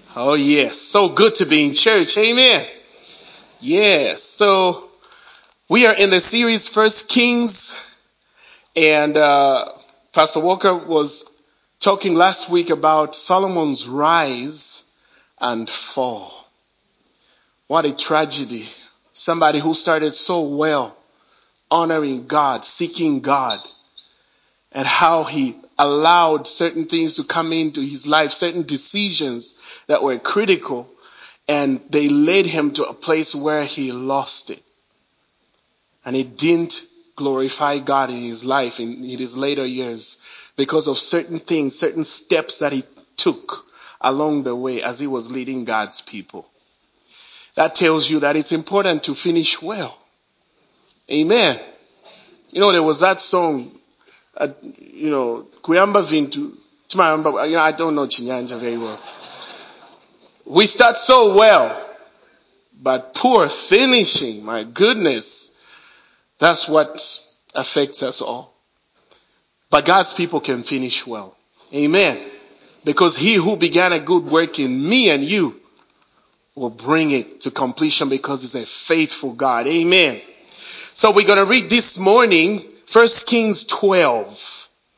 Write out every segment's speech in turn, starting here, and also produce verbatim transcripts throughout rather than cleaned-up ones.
Oh yes, so good to be in church. Amen. Yes, so we are in the series First Kings, and uh, Pastor Walker was talking last week about Solomon's rise and fall. What a tragedy. Somebody who started so well, honoring God, seeking God, and how he allowed certain things to come into his life, certain decisions that were critical, and they led him to a place where he lost it. And he didn't glorify God in his life in, in his later years because of certain things, certain steps that he took along the way as he was leading God's people. That tells you that it's important to finish well. Amen. You know, there was that song, uh, you know, Kuyamba Vintu. You know, I don't know Chinyanja very well. We start so well, but poor finishing, my goodness, that's what affects us all. But God's people can finish well. Amen. Because he who began a good work in me and you will bring it to completion because he's a faithful God. Amen. So we're going to read this morning, First Kings twelve.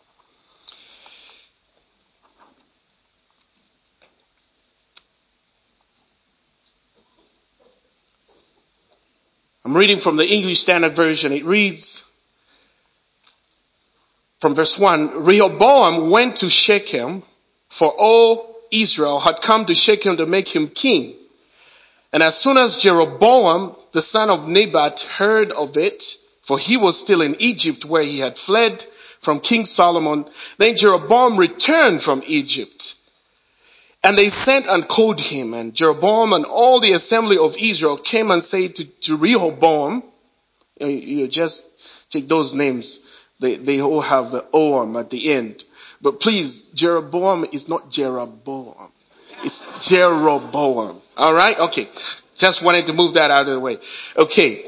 I'm reading from the English Standard Version. It reads from verse one, Rehoboam went to Shechem, for all Israel had come to Shechem to make him king. And as soon as Jeroboam, the son of Nebat, heard of it, for he was still in Egypt where he had fled from King Solomon, then Jeroboam returned from Egypt. And they sent and called him, and Jeroboam and all the assembly of Israel came and said to, to Rehoboam, you, you just take those names, they, they all have the Oam at the end. But please, Jeroboam is not Jeroboam. It's Jeroboam. Alright? Okay. Just wanted to move that out of the way. Okay.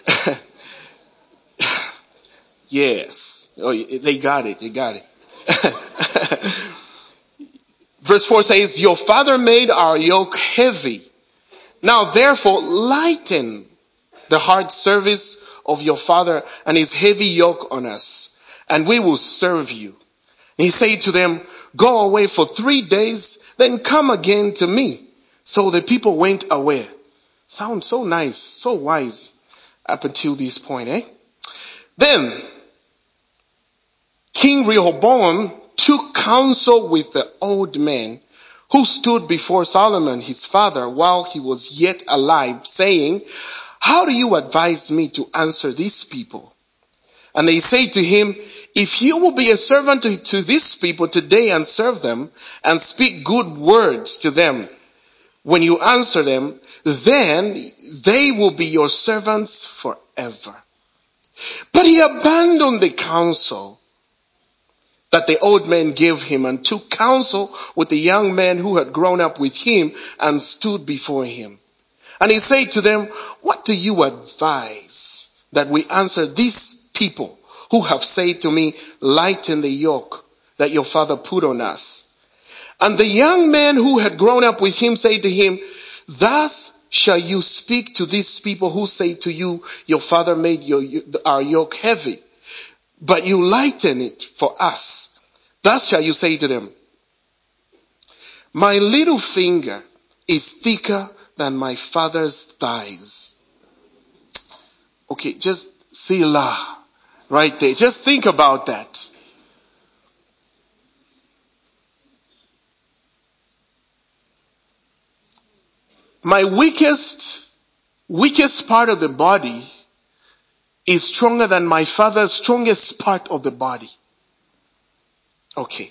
Yes. Oh, they got it. They got it. Verse four says, your father made our yoke heavy. Now therefore lighten the hard service of your father and his heavy yoke on us, and we will serve you. And he said to them, go away for three days, then come again to me. So the people went away. Sounds so nice, so wise up until this point, eh? Then King Rehoboam took counsel with the old men who stood before Solomon his father while he was yet alive, saying, how do you advise me to answer these people? And they say to him, if you will be a servant to, to these people today and serve them and speak good words to them, when you answer them, then they will be your servants forever. But he abandoned the counsel that the old man gave him and took counsel with the young man who had grown up with him and stood before him. And he said to them, what do you advise that we answer these people who have said to me, lighten the yoke that your father put on us? And the young man who had grown up with him said to him, thus shall you speak to these people who say to you, your father made your, our yoke heavy, but you lighten it for us. Thus shall you say to them, my little finger is thicker than my father's thighs. Okay, just Selah right there. Just think about that. My weakest, weakest part of the body is stronger than my father's strongest part of the body. Okay.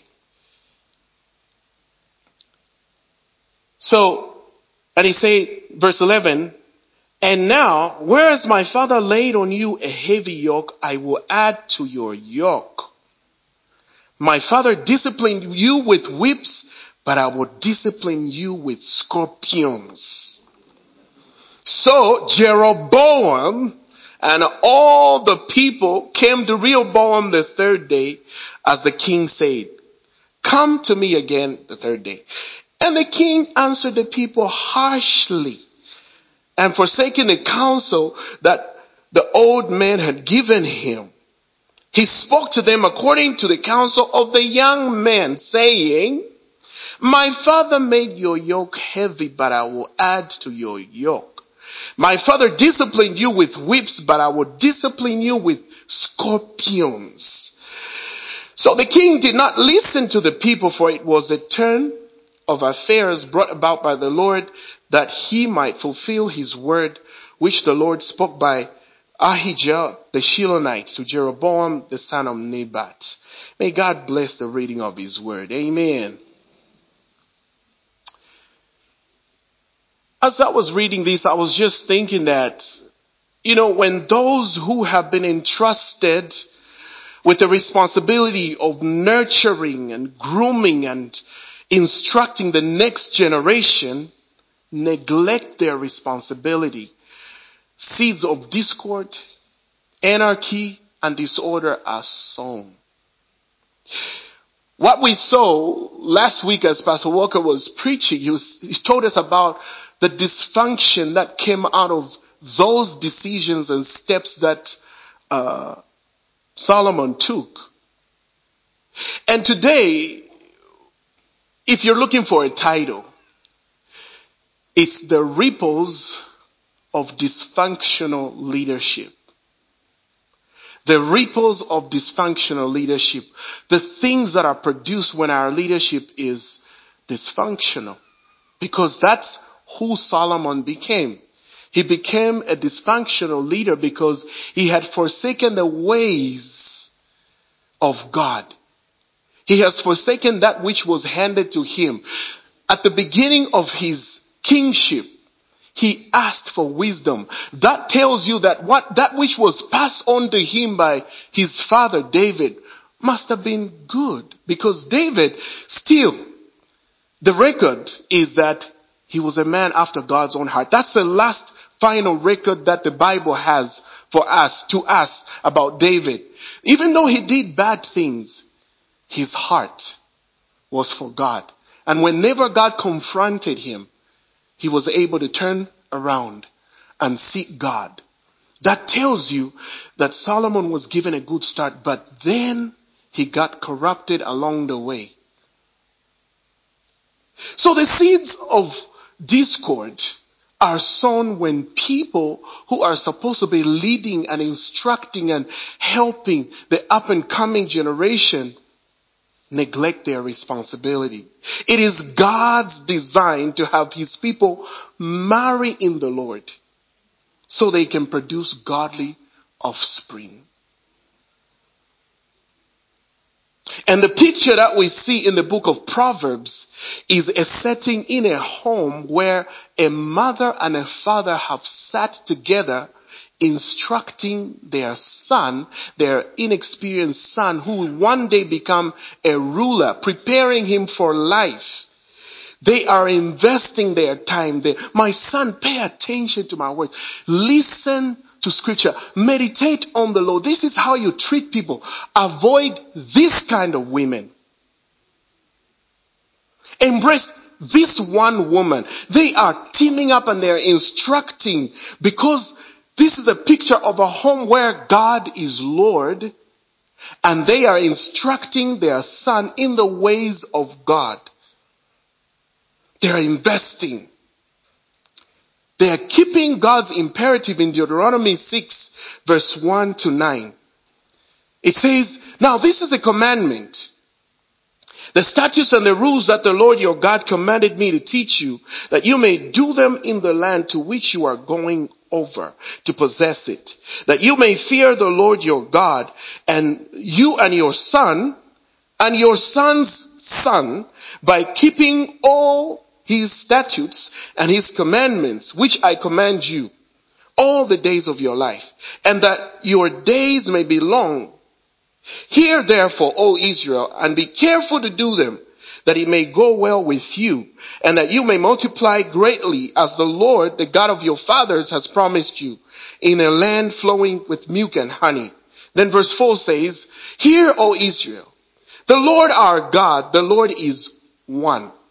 So, and he said, verse eleven, and now, whereas my father laid on you a heavy yoke, I will add to your yoke. My father disciplined you with whips, but I will discipline you with scorpions. So Jeroboam and all the people came to Rehoboam the third day, as the king said, come to me again the third day. And the king answered the people harshly, and forsaking the counsel that the old man had given him, he spoke to them according to the counsel of the young man, saying, my father made your yoke heavy, but I will add to your yoke. My father disciplined you with whips, but I will discipline you with scorpions. So the king did not listen to the people, for it was a turn of affairs brought about by the Lord, that he might fulfill his word, which the Lord spoke by Ahijah the Shilonite to Jeroboam the son of Nebat. May God bless the reading of his word. Amen. As I was reading this, I was just thinking that, you know, when those who have been entrusted with the responsibility of nurturing and grooming and instructing the next generation neglect their responsibility, seeds of discord, anarchy, and disorder are sown. What we saw last week as Pastor Walker was preaching, he, was, he told us about the dysfunction that came out of those decisions and steps that uh, Solomon took. And today, if you're looking for a title, it's the ripples of dysfunctional leadership. The ripples of dysfunctional leadership. The things that are produced when our leadership is dysfunctional. Because that's who Solomon became. He became a dysfunctional leader because he had forsaken the ways of God. He has forsaken that which was handed to him. At the beginning of his kingship, he asked for wisdom. That tells you that what, that which was passed on to him by his father David must have been good. Because David, still, the record is that he was a man after God's own heart. That's the last final record that the Bible has for us, to us, about David. Even though he did bad things, his heart was for God. And whenever God confronted him, he was able to turn around and seek God. That tells you that Solomon was given a good start, but then he got corrupted along the way. So the seeds of discord are sown when people who are supposed to be leading and instructing and helping the up and coming generation neglect their responsibility. It is God's design to have his people marry in the Lord so they can produce godly offspring. And the picture that we see in the book of Proverbs is a setting in a home where a mother and a father have sat together instructing their son, their inexperienced son, who will one day become a ruler, preparing him for life. They are investing their time there. My son, pay attention to my words. Listen to scripture. Meditate on the Lord. This is how you treat people. Avoid this kind of women. Embrace this one woman. They are teaming up and they're instructing, because this is a picture of a home where God is Lord, and they are instructing their son in the ways of God. They are investing. They are keeping God's imperative in Deuteronomy six verse one to nine. It says, now this is a commandment, the statutes and the rules that the Lord your God commanded me to teach you, that you may do them in the land to which you are going over to possess it, that you may fear the Lord your God, and you and your son and your son's son, by keeping all his statutes and his commandments, which I command you, all the days of your life, and that your days may be long. Hear therefore, O Israel, and be careful to do them, that it may go well with you, and that you may multiply greatly, as the Lord, the God of your fathers, has promised you, in a land flowing with milk and honey. Then verse four says, hear, O Israel, the Lord our God, the Lord is one.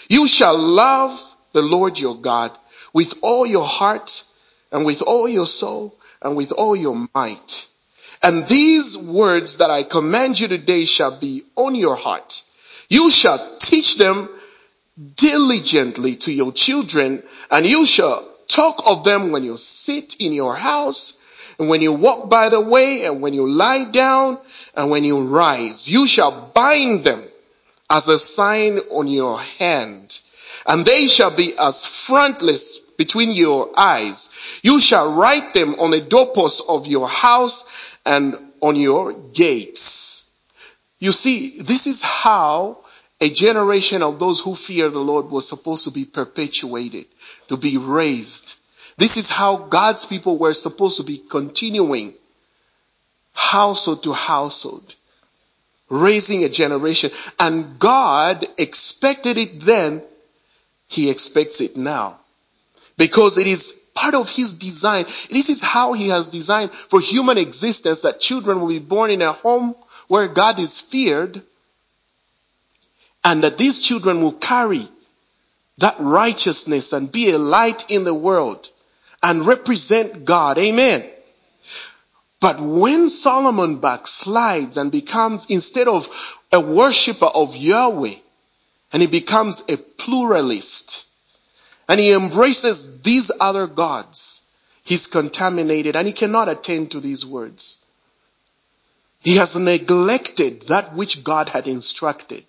You shall love the Lord your God with all your heart and with all your soul and with all your might. And these words that I command you today shall be on your heart. You shall teach them diligently to your children, and you shall talk of them when you sit in your house, and when you walk by the way, and when you lie down, and when you rise. You shall bind them as a sign on your hand, and they shall be as frontlets between your eyes. You shall write them on the doorposts of your house and on your gates. You see, this is how a generation of those who fear the Lord was supposed to be perpetuated, to be raised. This is how God's people were supposed to be continuing household to household, raising a generation. And God expected it then. He expects it now. Because it is part of His design. This is how He has designed for human existence, that children will be born in a home where God is feared, and that these children will carry that righteousness and be a light in the world and represent God. Amen. But when Solomon backslides and becomes, instead of a worshiper of Yahweh, and he becomes a pluralist, and he embraces these other gods, he's contaminated and he cannot attend to these words. He has neglected that which God had instructed.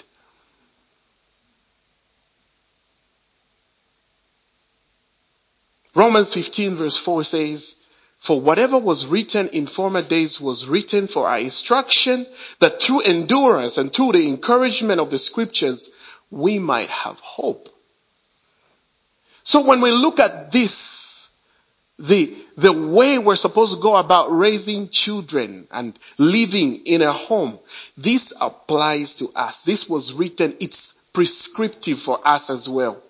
Romans fifteen verse four says, for whatever was written in former days was written for our instruction, that through endurance and through the encouragement of the scriptures, we might have hope. So when we look at this, the, the way we're supposed to go about raising children and living in a home, this applies to us. This was written, it's prescriptive for us as well.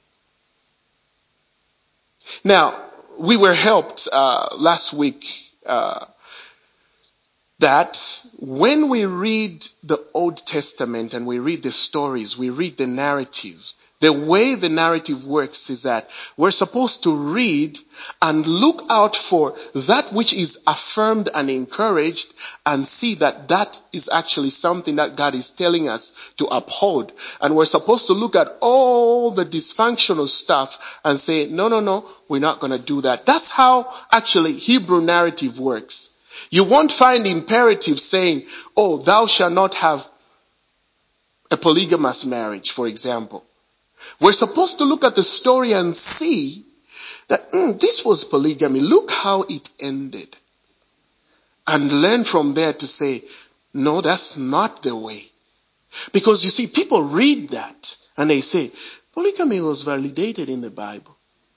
Now, we were helped uh, last week uh, that when we read the Old Testament and we read the stories, we read the narratives, the way the narrative works is that we're supposed to read and look out for that which is affirmed and encouraged, and see that that is actually something that God is telling us to uphold. And we're supposed to look at all the dysfunctional stuff and say, no, no, no, we're not going to do that. That's how actually Hebrew narrative works. You won't find imperatives saying, oh, thou shalt not have a polygamous marriage, for example. We're supposed to look at the story and see that mm, this was polygamy. Look how it ended. And learn from there to say, no, that's not the way. Because you see, people read that and they say, polygamy was validated in the Bible.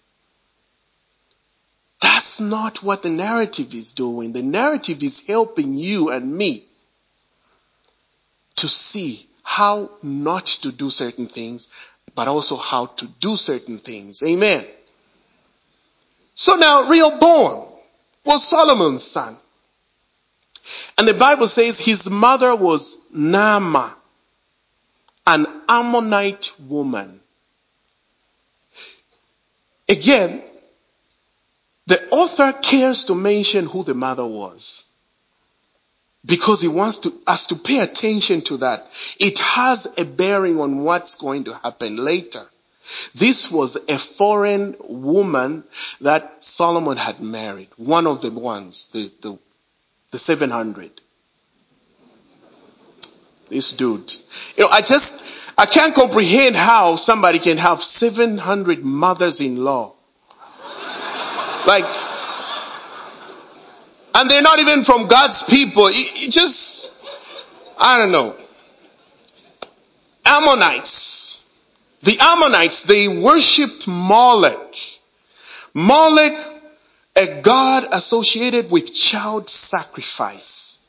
That's not what the narrative is doing. The narrative is helping you and me to see how not to do certain things, but also how to do certain things. Amen. So now Rehoboam was Solomon's son. And the Bible says his mother was Naamah, an Ammonite woman. Again, the author cares to mention who the mother was, because he wants to, us to pay attention to that. It has a bearing on what's going to happen later. This was a foreign woman that Solomon had married. One of the ones, the, the, the seven hundred. This dude. You know, I just, I can't comprehend how somebody can have seven hundred mothers-in-law. Like, and they're not even from God's people. It, it just, I don't know. Ammonites. The Ammonites, they worshipped Molech. Molech, a god associated with child sacrifice.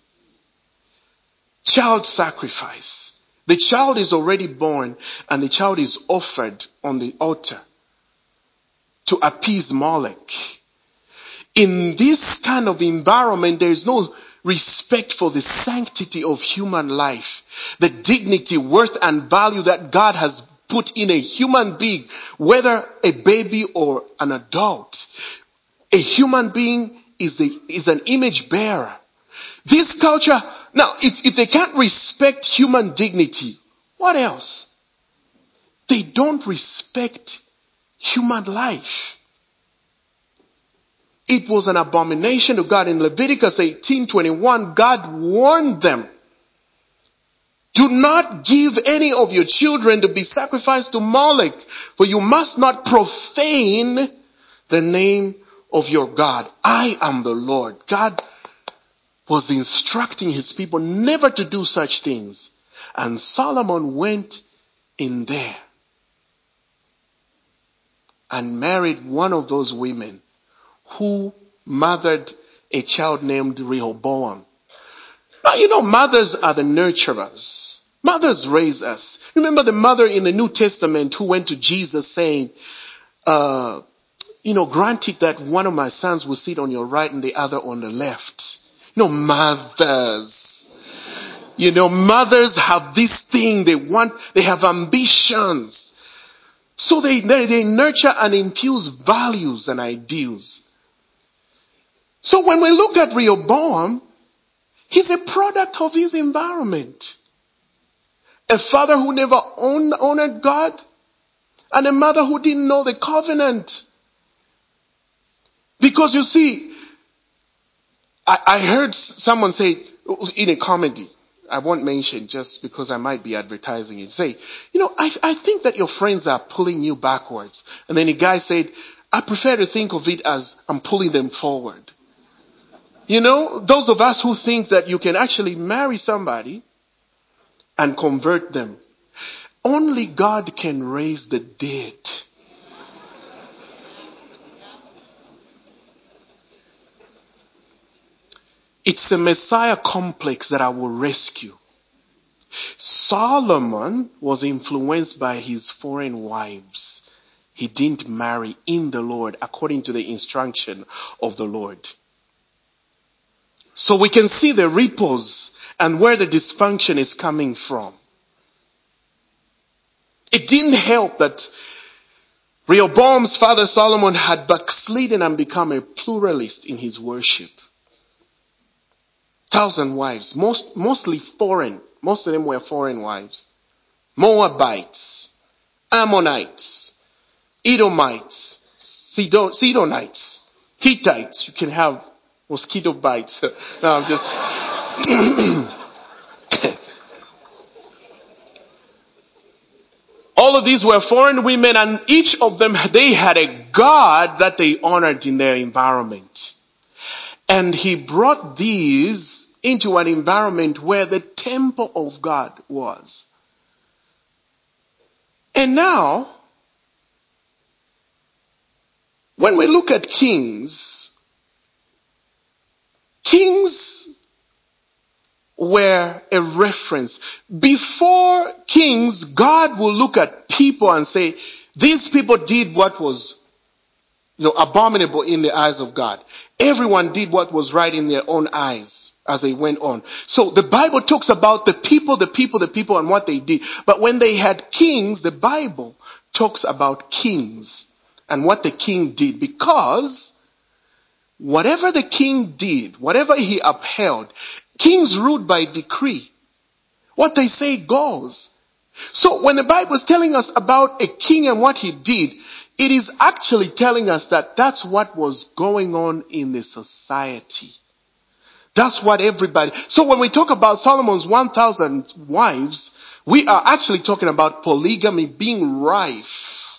Child sacrifice. The child is already born and the child is offered on the altar to appease Molech. In this kind of environment, there is no respect for the sanctity of human life, the dignity, worth, and value that God has put in a human being, whether a baby or an adult. A human being is a, is an image bearer. This culture, now, if, if they can't respect human dignity, what else? They don't respect human life. It was an abomination to God. In Leviticus eighteen twenty-one, God warned them, do not give any of your children to be sacrificed to Molech, for you must not profane the name of your God. I am the Lord. God was instructing his people never to do such things. And Solomon went in there and married one of those women who mothered a child named Rehoboam. Now, you know, mothers are the nurturers. Mothers raise us. Remember the mother in the New Testament who went to Jesus saying, uh, you know, grant it that one of my sons will sit on your right and the other on the left. You know, mothers. You know, mothers have this thing they want, they have ambitions. So they, they, they nurture and infuse values and ideals. So when we look at Rehoboam, he's a product of his environment. A father who never owned, honored God, and a mother who didn't know the covenant. Because you see, I, I heard someone say in a comedy, I won't mention just because I might be advertising it, say, you know, I, I think that your friends are pulling you backwards. And then the guy said, I prefer to think of it as I'm pulling them forward. You know, those of us who think that you can actually marry somebody and convert them. Only God can raise the dead. It's the Messiah complex that I will rescue. Solomon was influenced by his foreign wives. He didn't marry in the Lord according to the instruction of the Lord. So we can see the ripples and where the dysfunction is coming from. It didn't help that Rehoboam's father Solomon had backslidden and become a pluralist in his worship. Thousand wives, most, mostly foreign. Most of them were foreign wives. Moabites, Ammonites, Edomites, Sidon, Sidonites, Hittites. You can have mosquito bites. No, I'm just... All of these were foreign women, and each of them, they had a God that they honored in their environment. And he brought these into an environment where the temple of God was. And now, when we look at kings, kings were a reference. Before kings, God will look at people and say, these people did what was, you know, abominable in the eyes of God. Everyone did what was right in their own eyes as they went on. So the Bible talks about the people, the people, the people and what they did. But when they had kings, the Bible talks about kings and what the king did, because whatever the king did, whatever he upheld, kings ruled by decree. What they say goes. So when the Bible is telling us about a king and what he did, it is actually telling us that that's what was going on in the society. That's what everybody... So when we talk about Solomon's one thousand wives, we are actually talking about polygamy being rife.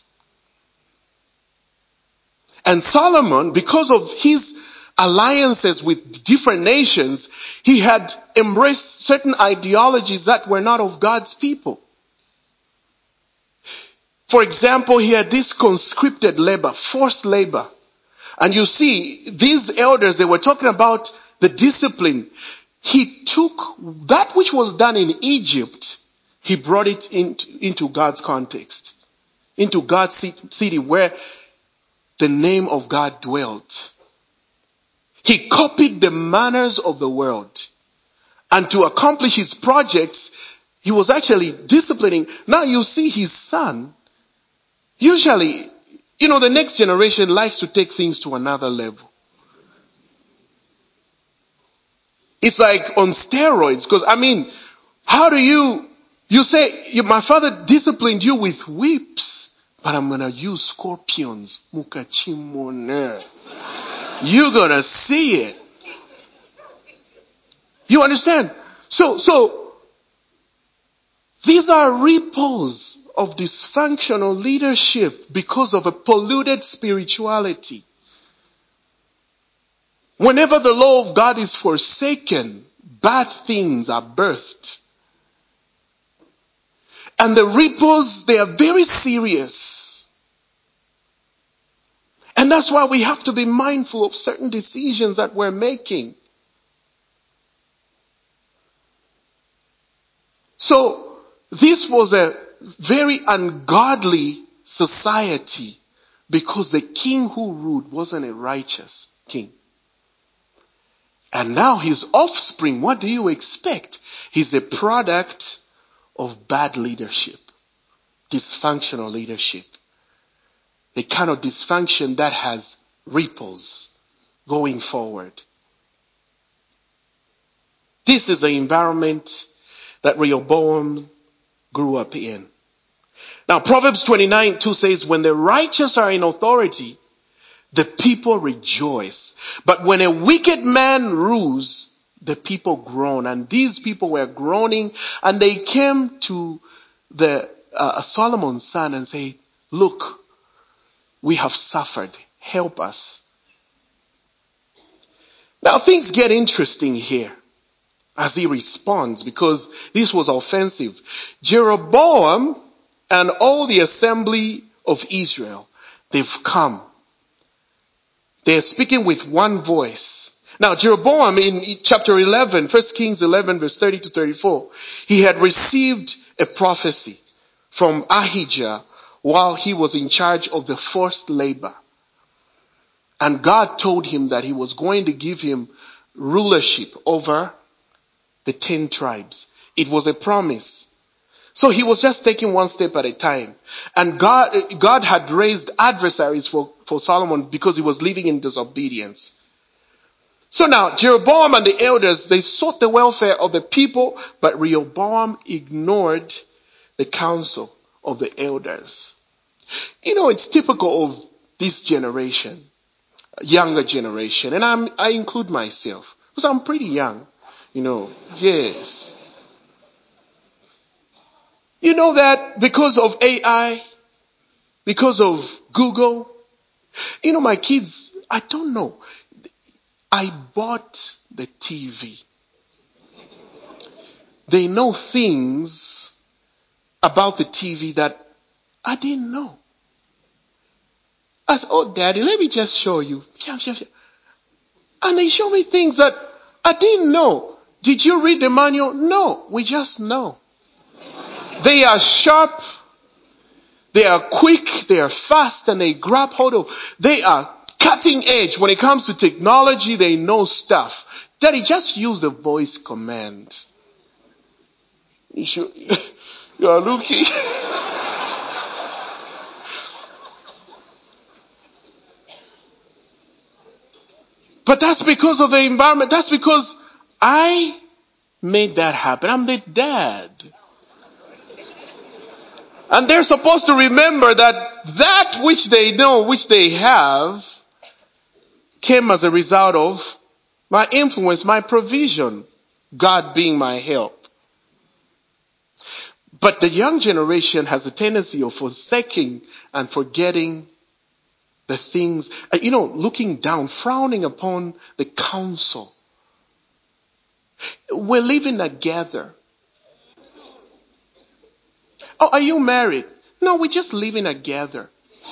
And Solomon, because of his alliances with different nations, he had embraced certain ideologies that were not of God's people. For example, he had this conscripted labor, forced labor. And you see, these elders, they were talking about the discipline. He took that which was done in Egypt, he brought it into, into God's context, into God's city where the name of God dwelt. He copied the manners of the world. And to accomplish his projects, He was actually disciplining. Now you see his son. Usually, you know, the next generation likes to take things to another level. It's like on steroids. Because, I mean, how do you, you say, you, my father disciplined you with whips, but I'm going to use scorpions. Mukachimone. You're going to see it. You understand? So, so, these are ripples of dysfunctional leadership because of a polluted spirituality. Whenever the law of God is forsaken, bad things are birthed. And the ripples, they are very serious. And that's why we have to be mindful of certain decisions that we're making. So, this was a very ungodly society because the king who ruled wasn't a righteous king. And now his offspring, what do you expect? He's a product of bad leadership, dysfunctional leadership. The kind of dysfunction that has ripples going forward. This is the environment that Rehoboam grew up in. Now Proverbs twenty-nine two says, when the righteous are in authority, the people rejoice. But when a wicked man rules, the people groan. And these people were groaning, and they came to the uh, Solomon's son and say, look, we have suffered. Help us. Now things get interesting here as he responds, because this was offensive. Jeroboam and all the assembly of Israel, they've come. They're speaking with one voice. Now Jeroboam in chapter eleven, First Kings eleven verse thirty to thirty-four, he had received a prophecy from Ahijah while he was in charge of the forced labor. And God told him that he was going to give him rulership over the ten tribes. It was a promise. So he was just taking one step at a time. And God, God had raised adversaries for, for Solomon because he was living in disobedience. So now Jeroboam and the elders, they sought the welfare of the people, but Rehoboam ignored the counsel of the elders. You know, it's typical of this generation, younger generation, and I'm, I include myself because I'm pretty young, you know, yes. You know that because of A I, because of Google, you know, my kids, I don't know. I bought the T V. They know things about the T V that I didn't know. I said, oh, Daddy, let me just show you. And they show me things that I didn't know. Did you read the manual? No, we just know. They are sharp, they are quick, they are fast, and they grab hold of. They are cutting edge. When it comes to technology, they know stuff. Daddy, just use the voice command. You should, you are looking. But that's because of the environment. That's because I made that happen. I'm the dad. And they're supposed to remember that that which they know, which they have, came as a result of my influence, my provision, God being my help. But the young generation has a tendency of forsaking and forgetting the things, you know, looking down, frowning upon the counsel. We're living together. Oh, are you married? No, we're just living together.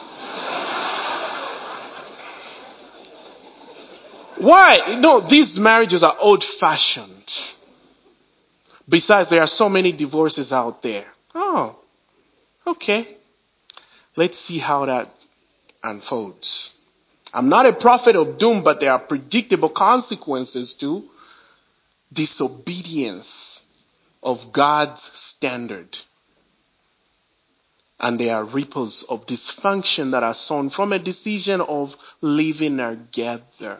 Why? No, these marriages are old-fashioned. Besides, there are so many divorces out there. Oh, okay. Let's see how that unfolds. I'm not a prophet of doom, but there are predictable consequences to disobedience of God's standard. And there are ripples of dysfunction that are sown from a decision of living together.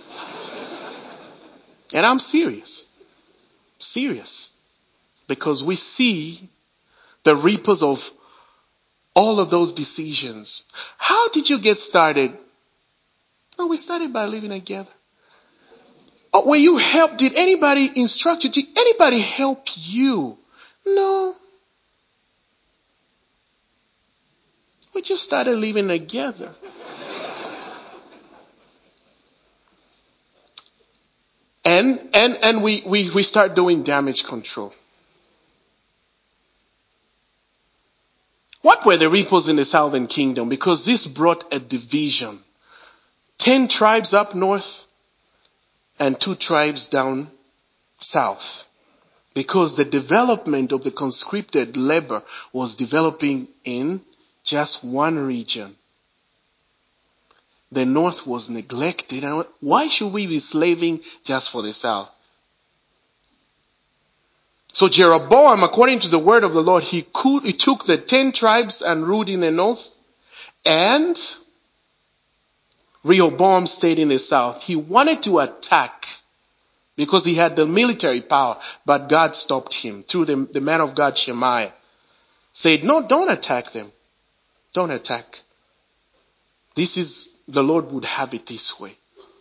And I'm serious. Serious. Because we see the ripples of all of those decisions. How did you get started? No, we started by living together. Oh, were you helped? Did anybody instruct you? Did anybody help you? No. We just started living together. And, and, and we, we, we start doing damage control. What were the ripples in the southern kingdom? Because this brought a division. Ten tribes up north and two tribes down south. Because the development of the conscripted labor was developing in just one region. The north was neglected. And why should we be slaving just for the south? So Jeroboam, according to the word of the Lord, he, could, he took the ten tribes and ruled in the north. And Rehoboam stayed in the south. He wanted to attack because he had the military power. But God stopped him through the, the man of God, Shemaiah. Said, no, don't attack them. Don't attack. This is, the Lord would have it this way.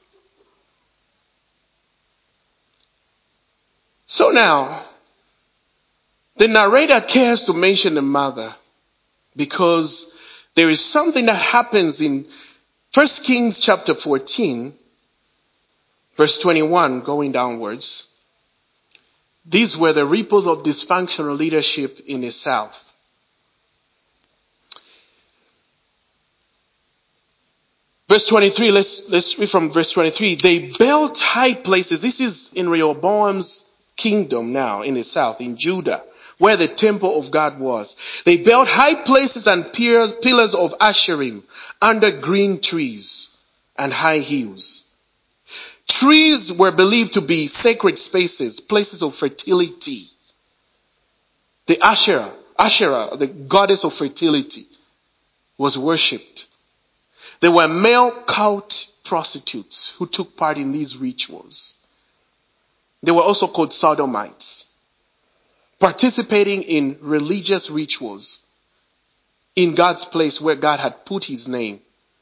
So now, the narrator cares to mention the mother because there is something that happens in First Kings chapter fourteen, verse twenty-one, going downwards. These were the ripples of dysfunctional leadership in the south. Verse twenty-three, let's, let's read from verse twenty-three. They built high places. This is in Rehoboam's kingdom now in the south, in Judah, where the temple of God was. They built high places and pillars of Asherim under green trees and high hills. Trees were believed to be sacred spaces, places of fertility. The Asherah, Asherah, the goddess of fertility, was worshipped. There were male cult prostitutes who took part in these rituals. They were also called sodomites, participating in religious rituals in God's place where God had put his name.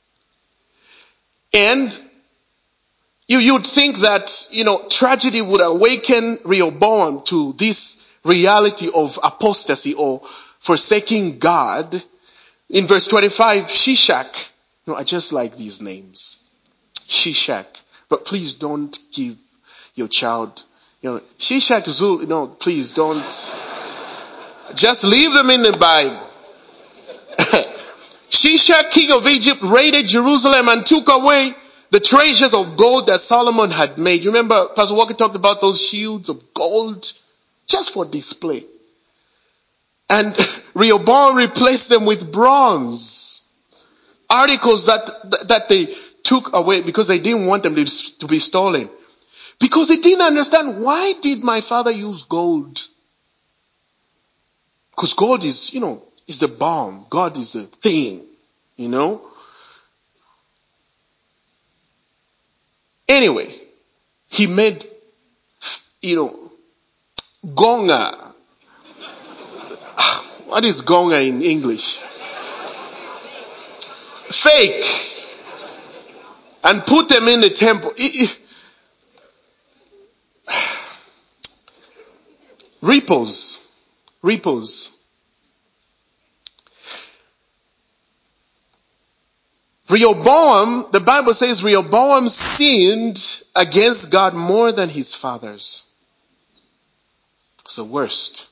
And you, you'd think that, you know, tragedy would awaken Rehoboam to this reality of apostasy or forsaking God. In verse twenty-five, Shishak. No, I just like these names. Shishak. But please don't give your child, you know, Shishak, Zul, no, please don't. Just leave them in the Bible. Shishak, king of Egypt, raided Jerusalem and took away the treasures of gold that Solomon had made. You remember Pastor Walker talked about those shields of gold just for display. And Rehoboam replaced them with bronze. Articles that, that they took away because they didn't want them to, to be stolen. Because they didn't understand, why did my father use gold? Because gold is, you know, is the bomb. God is the thing, you know. Anyway, he made, you know, gonga. What is gonga in English? Fake. And put them in the temple. Ripples. Ripples. Rehoboam, the Bible says Rehoboam sinned against God more than his fathers. It's the worst.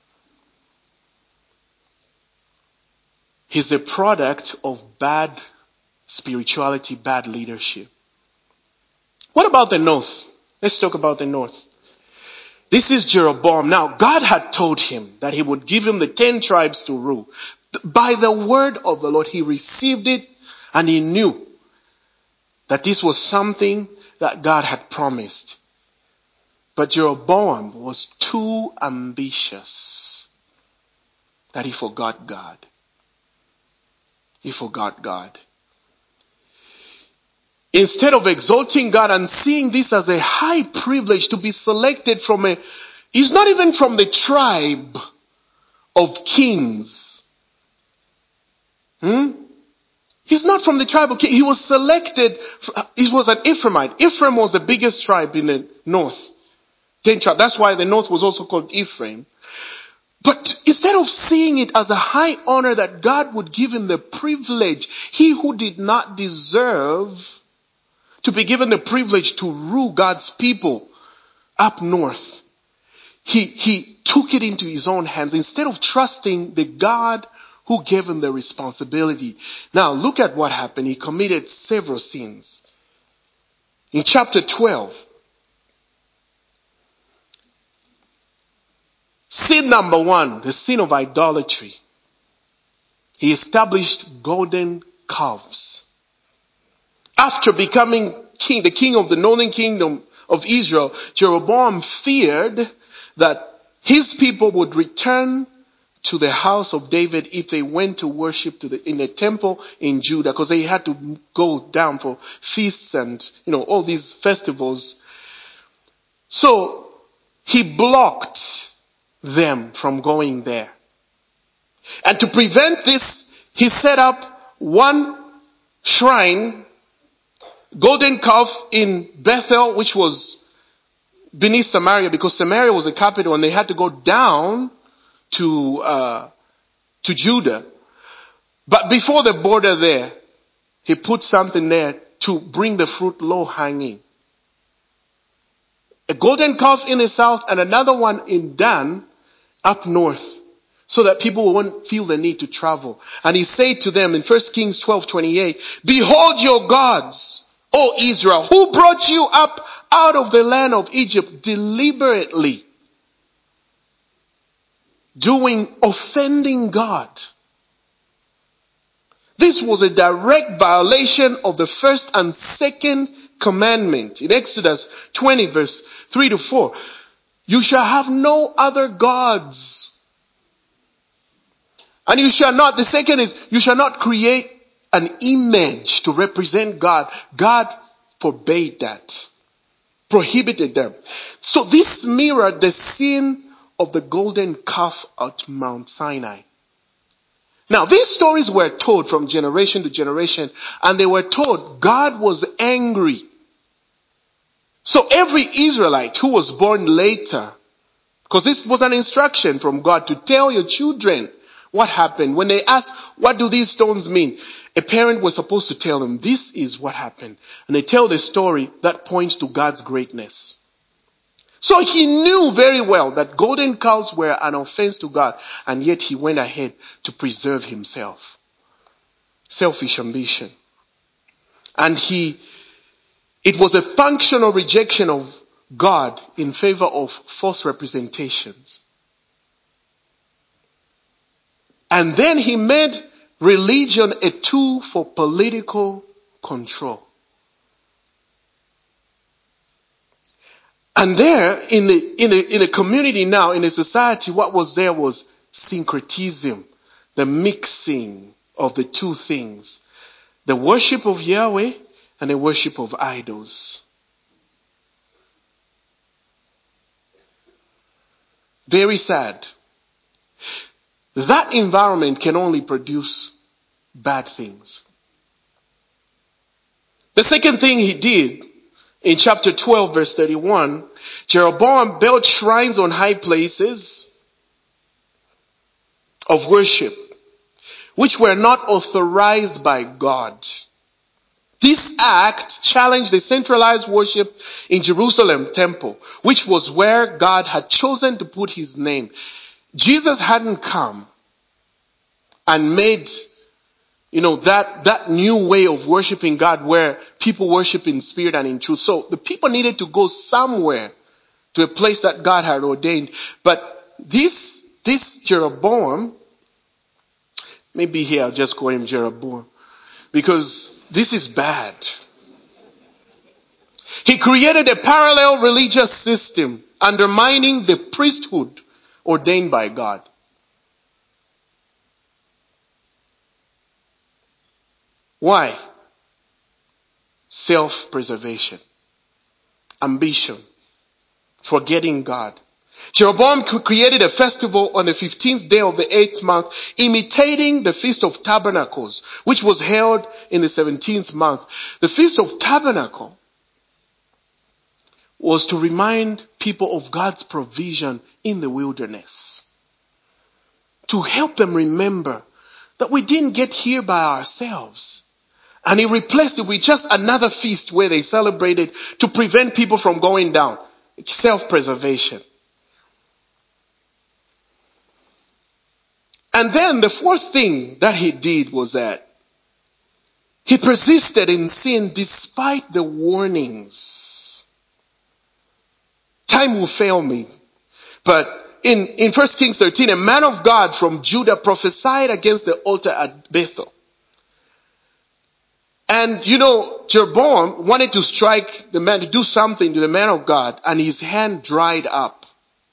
He's a product of bad spirituality, bad leadership. What about the north? Let's talk about the north. This is Jeroboam. Now, God had told him that he would give him the ten tribes to rule. By the word of the Lord, he received it and he knew that this was something that God had promised. But Jeroboam was too ambitious. that he forgot God. He forgot God. Instead of exalting God and seeing this as a high privilege to be selected from a, he's not even from the tribe of kings. Hmm? He's not from the tribe of kings. He was selected, he was an Ephraimite. Ephraim was the biggest tribe in the north. Ten tribe. That's why the north was also called Ephraim. But instead of seeing it as a high honor that God would give him the privilege, he who did not deserve to be given the privilege to rule God's people up north, he, he took it into his own hands instead of trusting the God who gave him the responsibility. Now look at what happened. He committed several sins. In chapter twelve, sin number one, the sin of idolatry. He established golden calves. After becoming king, the king of the northern kingdom of Israel, Jeroboam feared that his people would return to the house of David if they went to worship to the, in the temple in Judah, because they had to go down for feasts and, you know, all these festivals. So he blocked them from going there. And to prevent this, he set up one shrine, golden calf in Bethel, which was beneath Samaria, because Samaria was the capital and they had to go down to uh to Judah. But before the border there, he put something there to bring the fruit low hanging. A golden calf in the south and another one in Dan up north, so that people won't feel the need to travel. And he said to them in First Kings twelve twenty-eight, behold your gods, O Israel, who brought you up out of the land of Egypt deliberately, doing, offending God. This was a direct violation of the first and second commandment in Exodus twenty verse three to four. You shall have no other gods. And you shall not, the second is, you shall not create an image to represent God. God forbade that. Prohibited them. So this mirrored the sin of the golden calf at Mount Sinai. Now these stories were told from generation to generation, and they were told God was angry. So every Israelite who was born later, because this was an instruction from God to tell your children what happened. When they asked, what do these stones mean? A parent was supposed to tell them, this is what happened. And they tell the story that points to God's greatness. So he knew very well that golden calves were an offense to God, and yet he went ahead to preserve himself. Selfish ambition. And he, it was a functional rejection of God in favor of false representations. And then he made religion a tool for political control. And there, in the, in the, in a community now, in a society, what was there was syncretism, the mixing of the two things. The worship of Yahweh and the worship of idols. Very sad. That environment can only produce bad things. The second thing he did in chapter twelve verse thirty-one, Jeroboam built shrines on high places of worship, which were not authorized by God. This act challenged the centralized worship in Jerusalem temple, which was where God had chosen to put his name. Jesus hadn't come and made, you know, that, that new way of worshiping God where people worship in spirit and in truth. So the people needed to go somewhere, to a place that God had ordained. But this, this Jeroboam, maybe here I'll just call him Jeroboam, because this is bad. He created a parallel religious system undermining the priesthood ordained by God. Why? Self-preservation, ambition, forgetting God. Jeroboam created a festival on the fifteenth day of the eighth month, imitating the Feast of Tabernacles, which was held in the seventeenth month. The Feast of Tabernacle was to remind people of God's provision in the wilderness, to help them remember that we didn't get here by ourselves. And he replaced it with just another feast where they celebrated to prevent people from going down. Self-preservation. And then the fourth thing that he did was that he persisted in sin despite the warnings. Time will fail me. But in, in First Kings thirteen, a man of God from Judah prophesied against the altar at Bethel. And you know, Jeroboam wanted to strike the man, to do something to the man of God, and his hand dried up.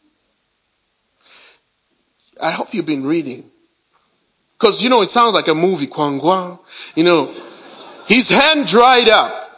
I hope you've been reading. Because, you know, it sounds like a movie, Kwang Kwang. You know, his hand dried up.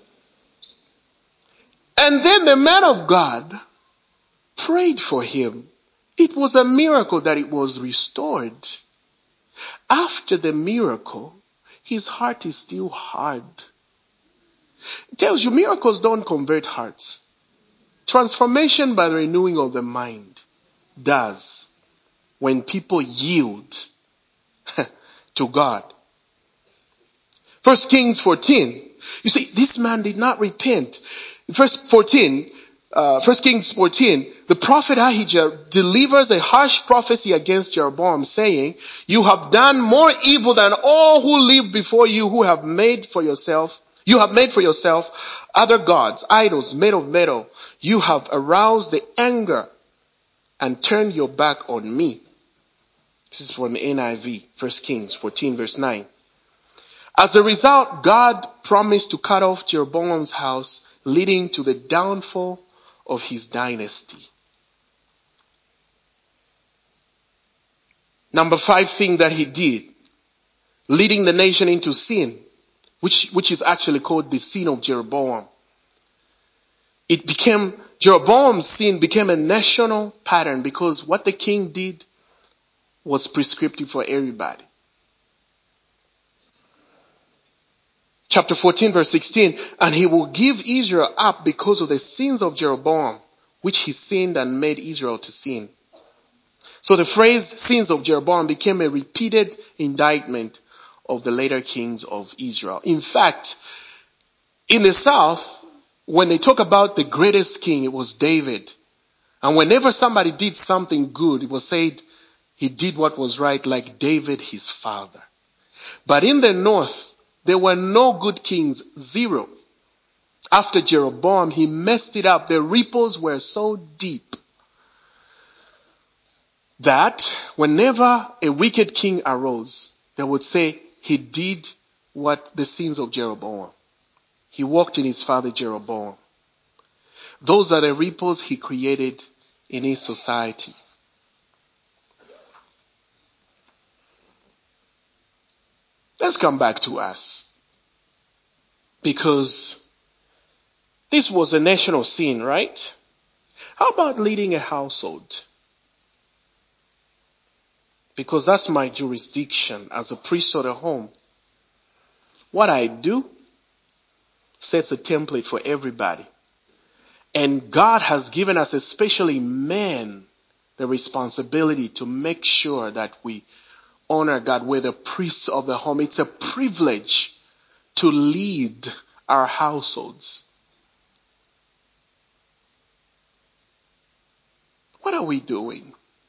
And then the man of God prayed for him. It was a miracle that it was restored. After the miracle, his heart is still hard. It tells you miracles don't convert hearts. Transformation by the renewing of the mind does when people yield to God. First Kings fourteen. You see, this man did not repent. Verse fourteen, uh, First Kings fourteen, the prophet Ahijah delivers a harsh prophecy against Jeroboam, saying, "You have done more evil than all who lived before you, who have made for yourself, you have made for yourself other gods, idols made of metal. You have aroused the anger and turned your back on me." This is from the N I V, First Kings fourteen verse nine. As a result, God promised to cut off Jeroboam's house, leading to the downfall of his dynasty. Number five thing that he did, leading the nation into sin, which, which is actually called the sin of Jeroboam. It became, Jeroboam's sin became a national pattern because what the king did was prescriptive for everybody. Chapter fourteen verse sixteen, and he will give Israel up because of the sins of Jeroboam, which he sinned and made Israel to sin. So the phrase sins of Jeroboam became a repeated indictment of the later kings of Israel. In fact, in the south, when they talk about the greatest king, it was David. And whenever somebody did something good, it was said he did what was right, like David his father. But in the north, there were no good kings, zero. After Jeroboam, he messed it up. The ripples were so deep that whenever a wicked king arose, they would say he did what the sins of Jeroboam. He walked in his father Jeroboam. Those are the ripples he created in his society. Let's come back to us. Because this was a national sin, right? How about leading a household? Because that's my jurisdiction as a priest of the home. What I do sets a template for everybody. And God has given us, especially men, the responsibility to make sure that we honor God. We're the priests of the home. It's a privilege to lead our households. What are we doing?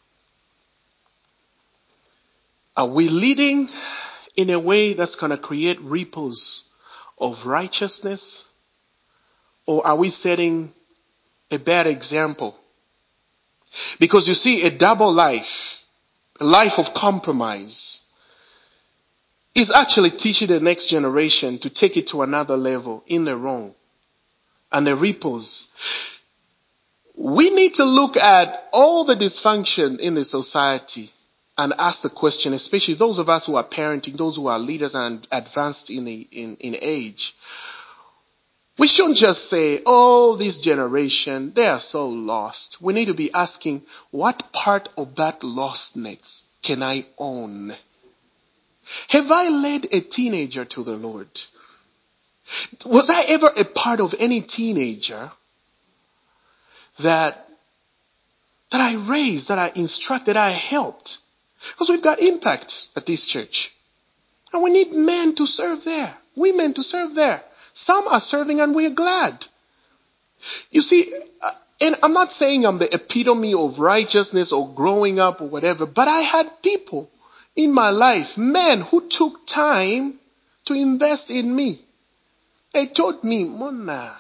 Are we leading in a way that's going to create ripples of righteousness? Or are we setting a bad example? Because you see, a double life, a life of compromise, is actually teaching the next generation to take it to another level in the wrong. And the ripples. We need to look at all the dysfunction in the society and ask the question, especially those of us who are parenting, those who are leaders and advanced in, the, in, in age. We shouldn't just say, oh, this generation, they are so lost. We need to be asking, what part of that lostness can I own? Have I led a teenager to the Lord? Was I ever a part of any teenager that, that I raised, that I instructed, that I helped? Because we've got impact at this church. And we need men to serve there, women to serve there. Some are serving and we're glad. You see, and I'm not saying I'm the epitome of righteousness or growing up or whatever, but I had people in my life, men who took time to invest in me. They told me, Mona,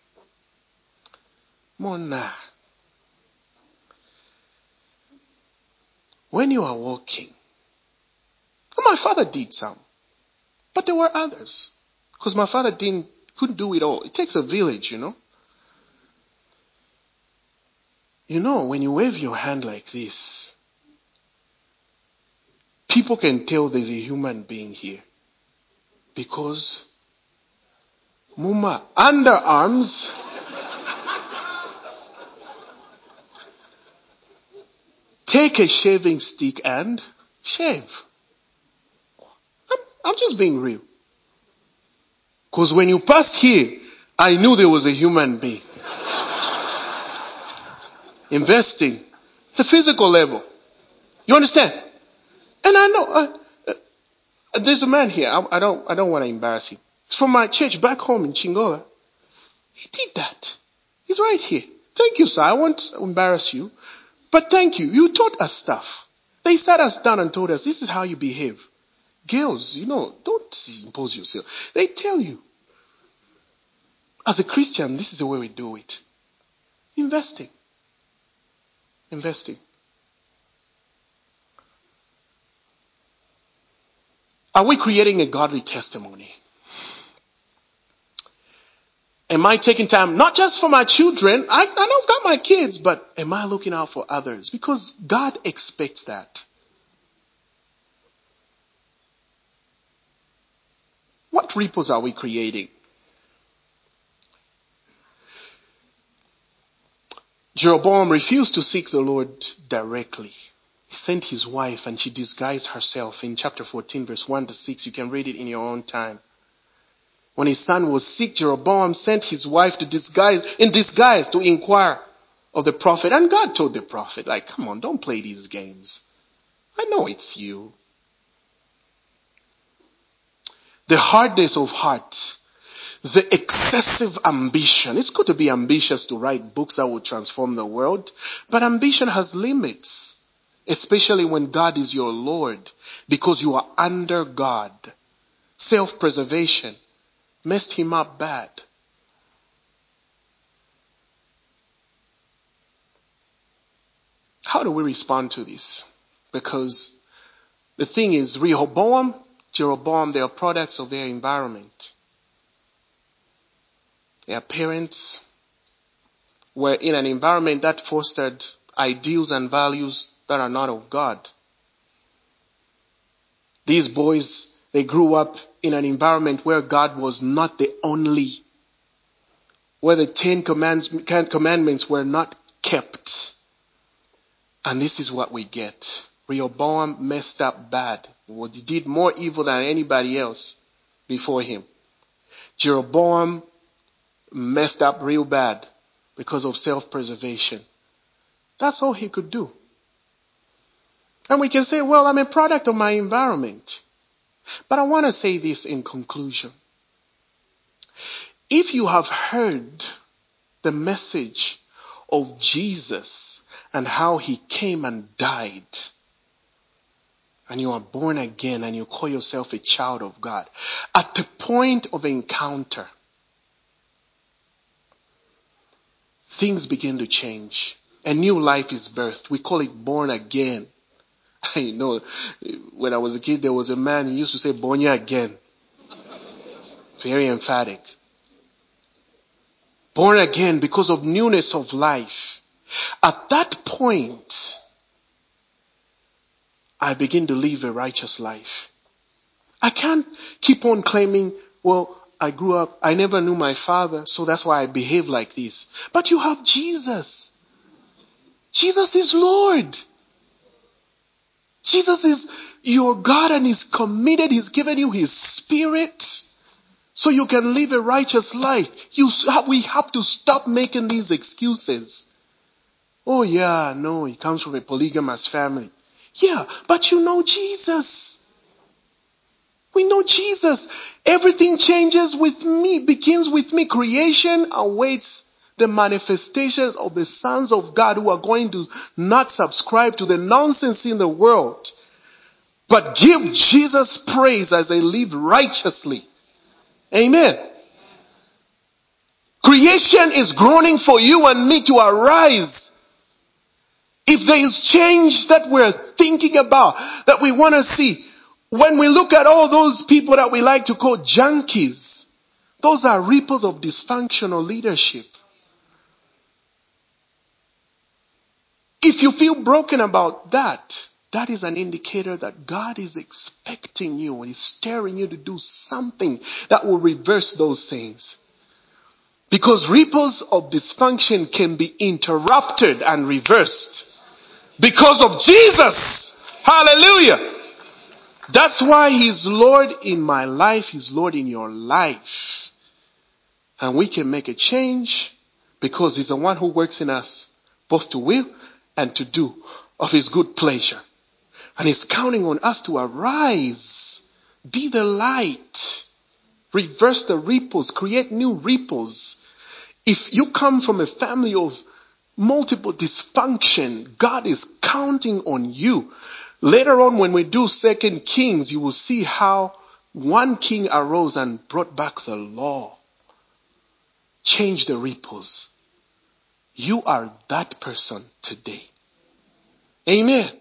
Mona, when you are walking, my father did some, but there were others. Because my father didn't, couldn't do it all. It takes a village, you know. You know, when you wave your hand like this, people can tell there's a human being here. Because, Muma, underarms, take a shaving stick and shave. I'm, I'm just being real. Because when you passed here, I knew there was a human being. Investing. The physical level. You understand? And I know, uh, uh, there's a man here, I, I don't, I don't want to embarrass him. It's from my church back home in Chingola. He did that. He's right here. Thank you, sir. I won't embarrass you. But thank you. You taught us stuff. They sat us down and told us, this is how you behave. Girls, you know, don't impose yourself. They tell you. As a Christian, this is the way we do it. Investing. Investing. Are we creating a godly testimony? Am I taking time, not just for my children, I, I know I've got my kids, but am I looking out for others? Because God expects that. What ripples are we creating? Jeroboam refused to seek the Lord directly. He sent his wife and she disguised herself in chapter fourteen verse one to six. You can read it in your own time. When his son was sick, Jeroboam sent his wife to disguise, in disguise to inquire of the prophet. And God told the prophet, like, come on, don't play these games. I know it's you. The hardness of heart, the excessive ambition. It's good to be ambitious to write books that will transform the world, but ambition has limits, especially when God is your Lord, because you are under God. Self-preservation messed him up bad. How do we respond to this? Because the thing is, Rehoboam, Jeroboam, they are products of their environment. Their parents were in an environment that fostered ideals and values that are not of God. These boys, they grew up in an environment where God was not the only, where the Ten Commandments were not kept. And this is what we get. Rehoboam messed up bad. He did more evil than anybody else before him. Jeroboam messed up real bad because of self-preservation. That's all he could do. And we can say, well, I'm a product of my environment. But I want to say this in conclusion. If you have heard the message of Jesus and how he came and died, and you are born again and you call yourself a child of God, at the point of encounter, things begin to change. A new life is birthed. We call it born again. I know, when I was a kid, there was a man, he used to say, born again. Very emphatic. Born again because of newness of life. At that point, I begin to live a righteous life. I can't keep on claiming, well, I grew up, I never knew my father, so that's why I behave like this. But you have Jesus. Jesus is Lord. Jesus is your God and He's committed. He's given you His Spirit so you can live a righteous life. You, we have to stop making these excuses. Oh yeah, no, he comes from a polygamous family. Yeah, but you know Jesus. We know Jesus. Everything changes with me, begins with me. Creation awaits the manifestations of the sons of God who are going to not subscribe to the nonsense in the world, but give Jesus praise as they live righteously. Amen. Creation is groaning for you and me to arise. If there is change that we're thinking about, that we want to see, when we look at all those people that we like to call junkies, those are reapers of dysfunctional leadership. If you feel broken about that, that is an indicator that God is expecting you and He's stirring you to do something that will reverse those things. Because reapers of dysfunction can be interrupted and reversed because of Jesus. Hallelujah. That's why He's Lord in my life. He's Lord in your life. And we can make a change because He's the one who works in us both to will and to do of His good pleasure. And He's counting on us to arise, be the light, reverse the ripples, create new ripples. If you come from a family of multiple dysfunction, God is counting on you. Later on when we do Second Kings, you will see how one king arose and brought back the law. Change the ripples. You are that person today. Amen.